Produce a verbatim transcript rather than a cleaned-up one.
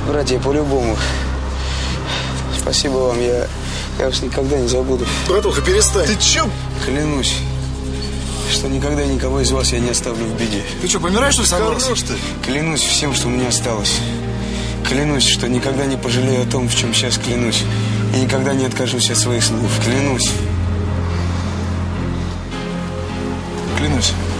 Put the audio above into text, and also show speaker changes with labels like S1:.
S1: Братья, по-любому. Спасибо вам, я, я вас никогда не забуду.
S2: Братуха, перестань.
S3: Ты чё?
S1: Клянусь, что никогда никого из вас я не оставлю в беде.
S2: Ты что, помираешь, что ли, собрался?
S3: Хорош ты.
S1: Клянусь всем, что у меня осталось. Клянусь, что никогда не пожалею о том, в чем сейчас клянусь. И никогда не откажусь от своих слов. Клянусь.
S3: Клянусь.